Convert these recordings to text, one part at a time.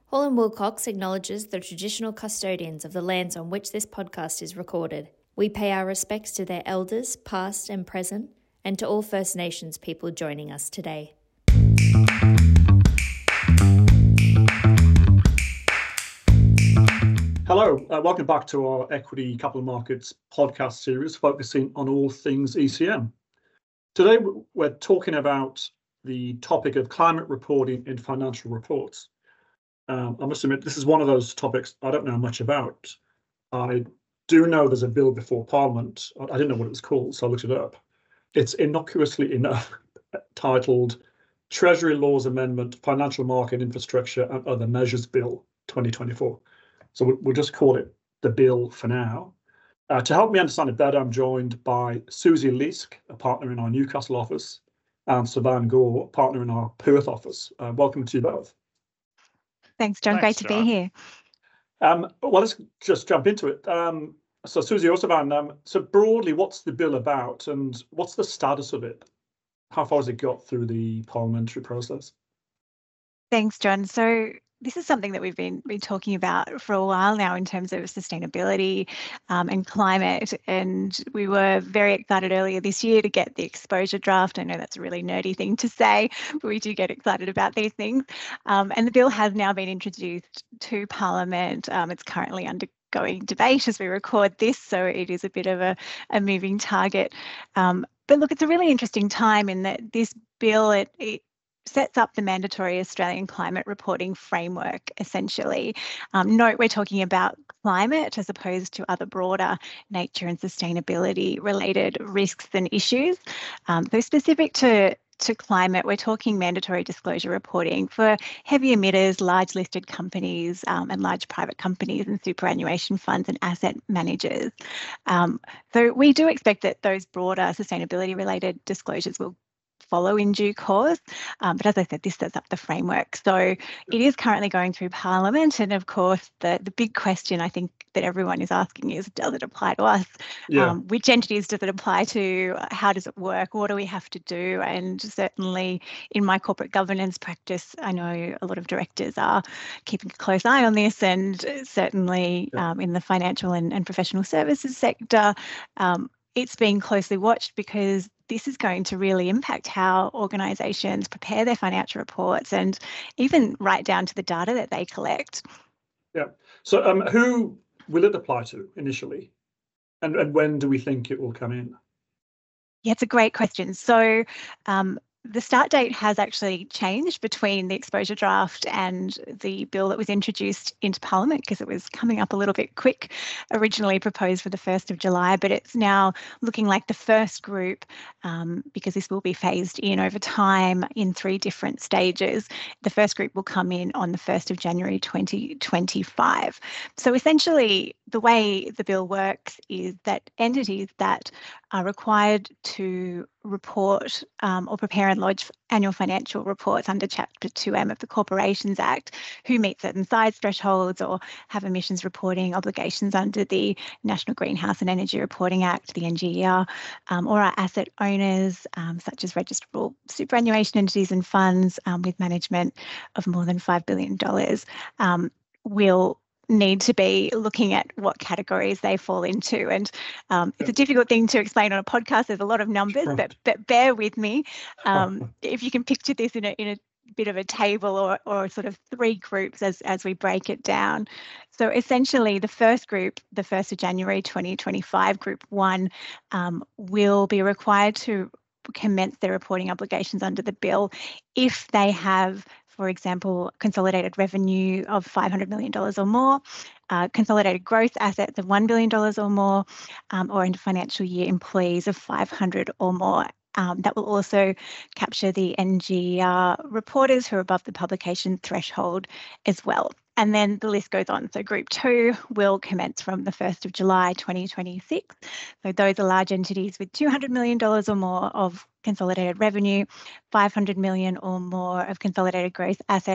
Hall & Wilcox acknowledges the traditional custodians of the lands on which this podcast is recorded. We pay our respects to their elders, past and present, and to all First Nations people joining us today. Hello, welcome back to our Equity Capital Markets podcast series focusing on all things ECM. Today we're talking about the topic of climate reporting in financial reports. I must admit, this is one of those topics I don't know much about. I do know there's a bill before Parliament. I didn't know what it was called, so I looked it up. It's innocuously enough titled Treasury Laws Amendment, Financial Market Infrastructure and Other Measures Bill 2024. So we'll just call it the bill for now. To help me understand it better, I'm joined by Susie Leask, a partner in our Newcastle office, and Savan Gore, partner in our Perth office. Welcome to you both. Thanks, John. Great to be here. Well, let's just jump into it. So Susie or Savan, so broadly, what's the bill about and what's the status of it? How far has it got through the parliamentary process? Thanks, John. So this is something that we've been talking about for a while now in terms of sustainability and climate. And we were very excited earlier this year to get the exposure draft. I know that's a really nerdy thing to say, but we do get excited about these things. And the bill has now been introduced to Parliament. It's currently undergoing debate as we record this, so it is a bit of a moving target. But look, it's a really interesting time in that this bill, it sets up the mandatory Australian climate reporting framework, essentially. Note we're talking about climate as opposed to other broader nature and sustainability related risks and issues. So specific to climate, we're talking mandatory disclosure reporting for heavy emitters, large listed companies and large private companies and superannuation funds and asset managers. So we do expect that those broader sustainability related disclosures will follow in due course. But as I said, this sets up the framework. So it is currently going through Parliament. And of course, the big question I think that everyone is asking is, does it apply to us? Yeah. Which entities does it apply to? How does it work? What do we have to do? And certainly in my corporate governance practice, I know a lot of directors are keeping a close eye on this. And certainly in the financial and professional services sector, it's being closely watched because this is going to really impact how organisations prepare their financial reports and even right down to the data that they collect. Yeah. So who will it apply to initially? And when do we think it will come in? Yeah, it's a great question. So the start date has actually changed between the exposure draft and the bill that was introduced into Parliament because it was coming up a little bit quick, originally proposed for the 1st of July, but it's now looking like the first group, because this will be phased in over time in 3 different stages. The first group will come in on the 1st of January 2025. So essentially, the way the bill works is that entities that are required to report or prepare and lodge annual financial reports under Chapter 2M of the Corporations Act, who meet certain size thresholds or have emissions reporting obligations under the National Greenhouse and Energy Reporting Act, the NGER, or are asset owners, such as registrable superannuation entities and funds with management of more than $5 billion, will need to be looking at what categories they fall into. And it's a difficult thing to explain on a podcast. There's a lot of numbers, but bear with me. If you can picture this in a bit of a table or sort of 3 groups as we break it down. So essentially the first group, the 1st of January 2025, Group 1, will be required to commence their reporting obligations under the bill if they have, for example, consolidated revenue of $500 million or more, consolidated gross assets of $1 billion or more, or in financial year employees of 500 or more. That will also capture the NGR reporters who are above the publication threshold as well. And then the list goes on. So Group 2 will commence from the 1st of July 2026. So those are large entities with $200 million or more of consolidated revenue, $500 million or more of consolidated gross assets,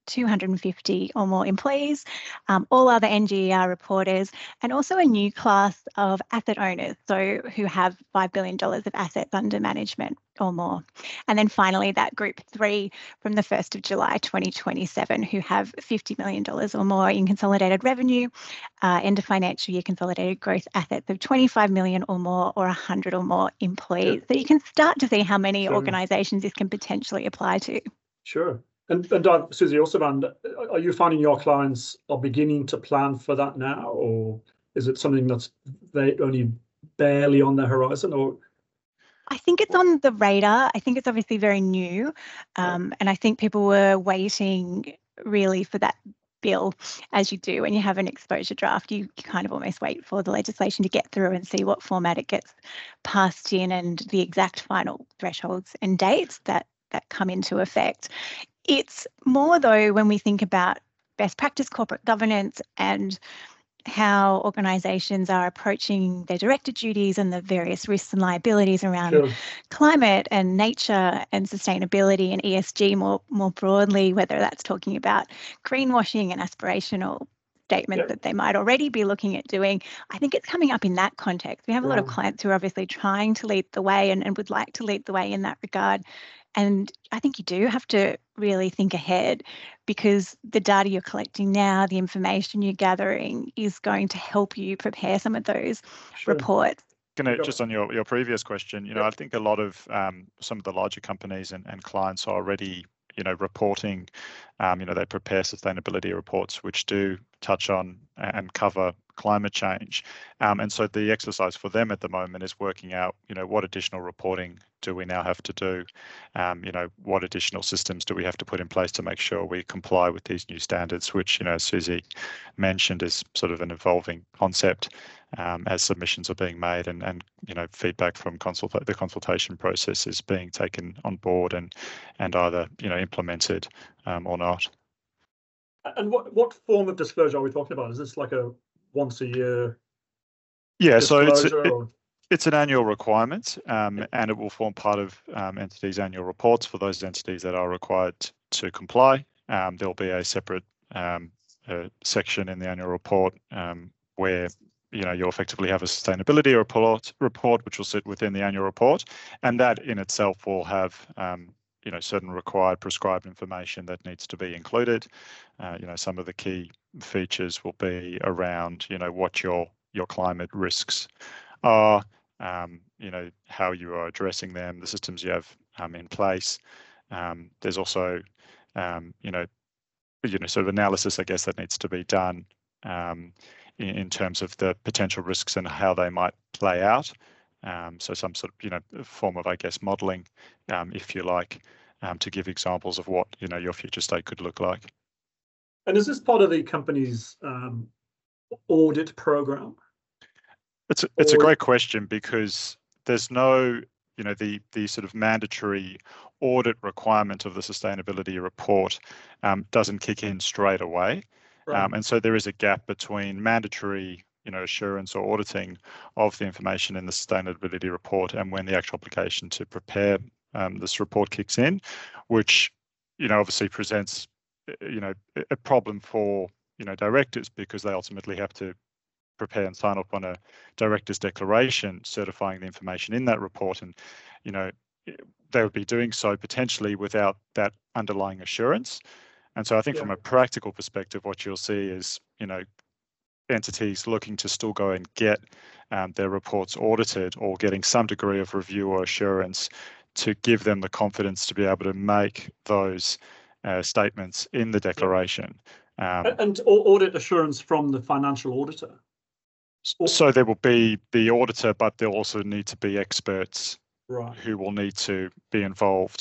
250 or more employees, all other NGER reporters, and also a new class of asset owners, so who have $5 billion of assets under management or more. And then finally, that group 3 from the 1st of July 2027, who have $50 million or more in consolidated revenue, end of financial year consolidated gross assets of 25 million or more, or 100 or more employees. So you can start to see how many organisations this can potentially apply to. Sure. And Susie, also, are you finding your clients are beginning to plan for that now, or is it something that's only barely on the horizon? Or I think it's on the radar. I think it's obviously very new, and I think people were waiting really for that bill. As you do when you have an exposure draft, you kind of almost wait for the legislation to get through and see what format it gets passed in and the exact final thresholds and dates that come into effect. It's more, though, when we think about best practice corporate governance and how organisations are approaching their director duties and the various risks and liabilities around climate and nature and sustainability and ESG more broadly, whether that's talking about greenwashing and aspirational statements that they might already be looking at doing. I think it's coming up in that context. We have a lot of clients who are obviously trying to lead the way and would like to lead the way in that regard. And I think you do have to really think ahead, because the data you're collecting now, the information you're gathering, is going to help you prepare some of those reports. Just on your previous question, I think a lot of some of the larger companies and clients are already, reporting, they prepare sustainability reports which do touch on and cover climate change. And so the exercise for them at the moment is working out, what additional reporting do we now have to do? What additional systems do we have to put in place to make sure we comply with these new standards, which, as Susie mentioned, is sort of an evolving concept as submissions are being made and feedback from the consultation process is being taken on board and either, implemented or not. And what form of disclosure are we talking about? Is this like a once a year? Yeah, so it's an annual requirement, and it will form part of entities' annual reports for those entities that are required to comply. There'll be a separate section in the annual report where you'll effectively have a sustainability report which will sit within the annual report, and that in itself will have certain required prescribed information that needs to be included. Some of the key features will be around what your climate risks are, how you are addressing them, the systems you have in place. There's also sort of analysis, I guess, that needs to be done in terms of the potential risks and how they might play out. So some sort of form of, I guess, modelling, if you like, to give examples of what your future state could look like. And is this part of the company's audit program? It's a great question, because there's no the sort of mandatory audit requirement of the sustainability report doesn't kick in straight away. And so there is a gap between mandatory assurance or auditing of the information in the sustainability report and when the actual application to prepare this report kicks in, which obviously presents a problem for directors, because they ultimately have to prepare and sign off on a director's declaration certifying the information in that report, and they would be doing so potentially without that underlying assurance. And so I think from a practical perspective, what you'll see is entities looking to still go and get their reports audited, or getting some degree of review or assurance to give them the confidence to be able to make those statements in the declaration. And audit assurance from the financial auditor? So there will be the auditor, but there'll also need to be experts who will need to be involved,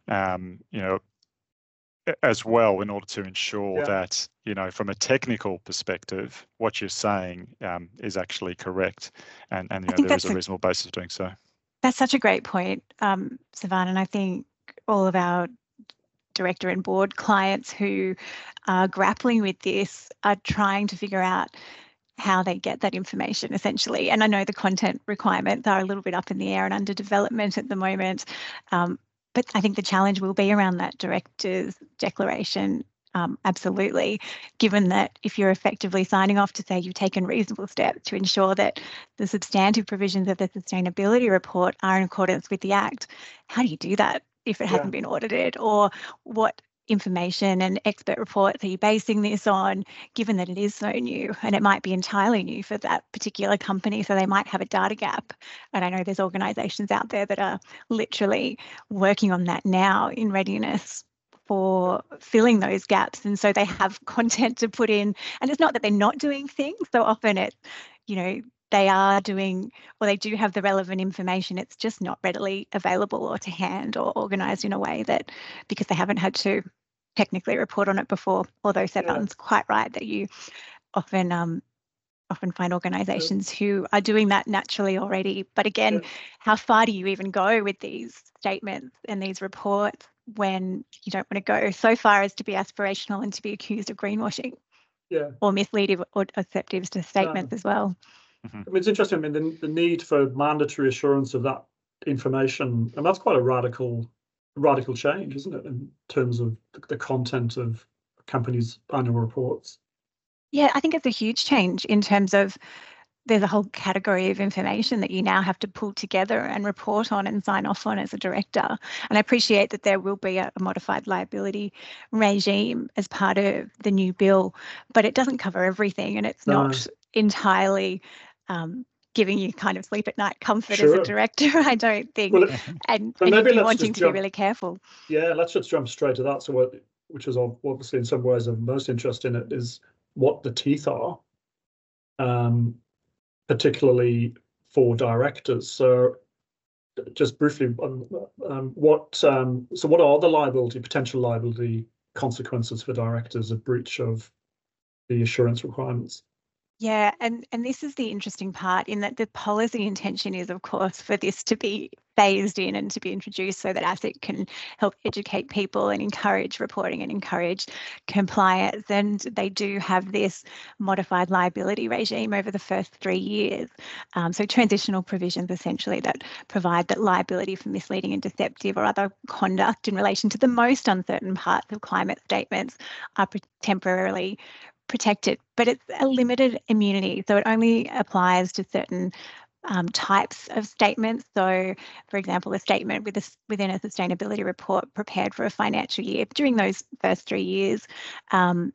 as well, in order to ensure that, from a technical perspective, what you're saying is actually correct, and there is a reasonable basis of doing so. That's such a great point, Sivan, and I think all of our director and board clients who are grappling with this are trying to figure out how they get that information, essentially. And I know the content requirements are a little bit up in the air and under development at the moment, but I think the challenge will be around that director's declaration Absolutely, given that if you're effectively signing off to say you've taken reasonable steps to ensure that the substantive provisions of the sustainability report are in accordance with the Act, how do you do that if it hasn't been audited? Or what information and expert reports are you basing this on, given that it is so new and it might be entirely new for that particular company, so they might have a data gap. And I know there's organisations out there that are literally working on that now in readiness for filling those gaps, and so they have content to put in. And it's not that they're not doing things, so often it's, they are doing, or they do have the relevant information, it's just not readily available or to hand or organised in a way that, because they haven't had to technically report on it before. Although Sevan's quite right that you often find organisations who are doing that naturally already. But again, how far do you even go with these statements and these reports when you don't want to go so far as to be aspirational and to be accused of greenwashing or misleading or deceptive to statements as well? I mean, it's interesting. I mean, the need for mandatory assurance of that information, and that's quite a radical change, isn't it, in terms of the content of companies' annual reports? Yeah, I think it's a huge change in terms of there's a whole category of information that you now have to pull together and report on and sign off on as a director. And I appreciate that there will be a modified liability regime as part of the new bill, but it doesn't cover everything, and it's not entirely giving you kind of sleep at night comfort as a director, I don't think. Well, and you'd be wanting to be really careful. Yeah, let's just jump straight to that. So which is obviously in some ways of most interest in it, is what the teeth are, particularly for directors. So just briefly, what are the potential liability consequences for directors of breach of the assurance requirements? Yeah, and this is the interesting part, in that the policy intention is, of course, for this to be phased in and to be introduced so that ASIC can help educate people and encourage reporting and encourage compliance. And they do have this modified liability regime over the first 3 years. So transitional provisions essentially that provide that liability for misleading and deceptive or other conduct in relation to the most uncertain parts of climate statements are temporarily protected, but it's a limited immunity. So it only applies to certain types of statements. So, for example, a statement within a sustainability report prepared for a financial year during those first 3 years, and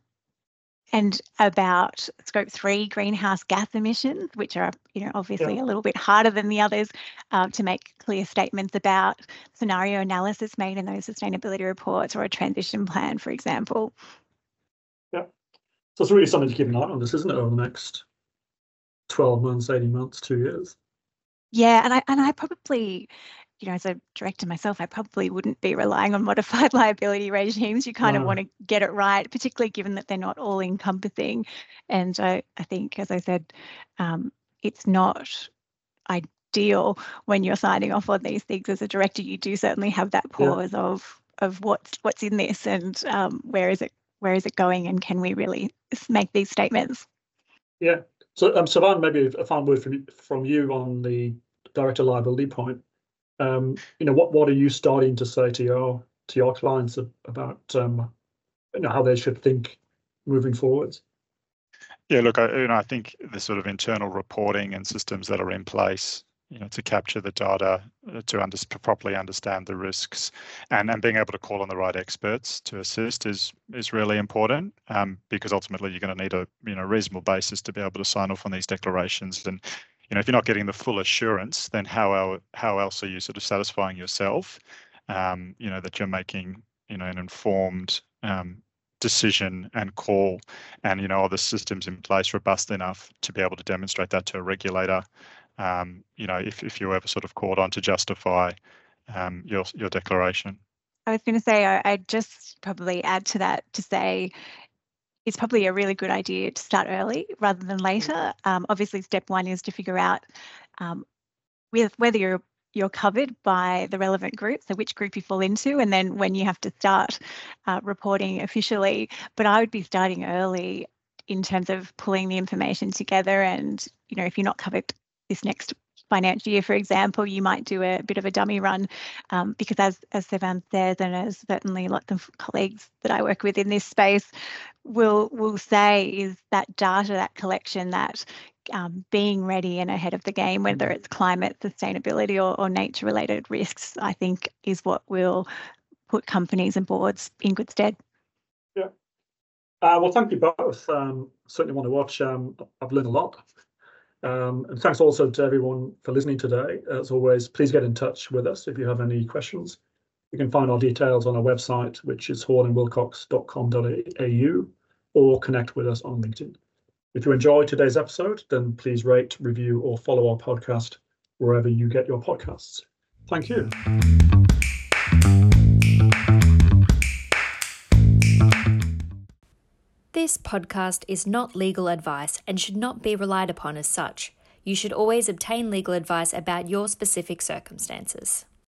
about Scope 3 greenhouse gas emissions, which are, obviously a little bit harder than the others, to make clear statements about scenario analysis made in those sustainability reports, or a transition plan, for example. Yeah. So it's really something to keep an eye on, this, isn't it, over the next 12 months, 18 months, 2 years? Yeah, and I probably, as a director myself, I probably wouldn't be relying on modified liability regimes. You kind of want to get it right, particularly given that they're not all encompassing. And I think, as I said, it's not ideal when you're signing off on these things as a director. You do certainly have that pause of what's in this, and where is it going, and can we really make these statements? Yeah. So, Sevan, maybe a final word from you on the director liability point. What are you starting to say to your clients about how they should think moving forwards? Yeah, look, I think the sort of internal reporting and systems that are in place, to capture the data, to properly understand the risks, and being able to call on the right experts to assist is really important, because ultimately you're going to need a reasonable basis to be able to sign off on these declarations. And if you're not getting the full assurance, then how else are you sort of satisfying yourself, that you're making an informed decision and call, and are the systems in place robust enough to be able to demonstrate that to a regulator? If you're ever sort of called on to justify your declaration. I was going to say, I'd just probably add to that to say it's probably a really good idea to start early rather than later. Obviously, step one is to figure out whether you're covered by the relevant group, so which group you fall into, and then when you have to start reporting officially. But I would be starting early in terms of pulling the information together, and if you're not covered this next financial year, for example, you might do a bit of a dummy run because as Sevan says, and as certainly lots of colleagues that I work with in this space will say, is that data, that collection, that being ready and ahead of the game, whether it's climate, sustainability or nature-related risks, I think is what will put companies and boards in good stead. Yeah. Well, thank you both. Certainly want to watch. I've learned a lot. And thanks also to everyone for listening today. As always, please get in touch with us if you have any questions. You can find our details on our website, which is hornandwilcox.com.au, or connect with us on LinkedIn. If you enjoyed today's episode, then please rate, review, or follow our podcast wherever you get your podcasts. Thank you. This podcast is not legal advice and should not be relied upon as such. You should always obtain legal advice about your specific circumstances.